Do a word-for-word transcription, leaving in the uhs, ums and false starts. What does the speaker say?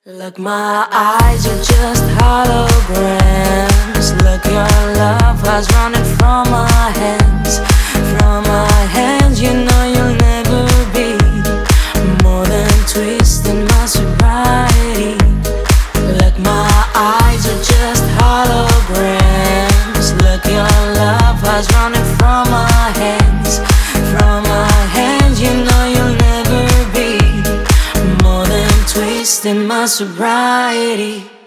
Look, my eyes are just holograms. Look, your love has running from my hands. From my hands, you know you'll never be more than twisting my sobriety. Look, my eyes are just holograms. Look, your love has running from my hands. From my hands, you know you'll never be more than twisting my sobriety.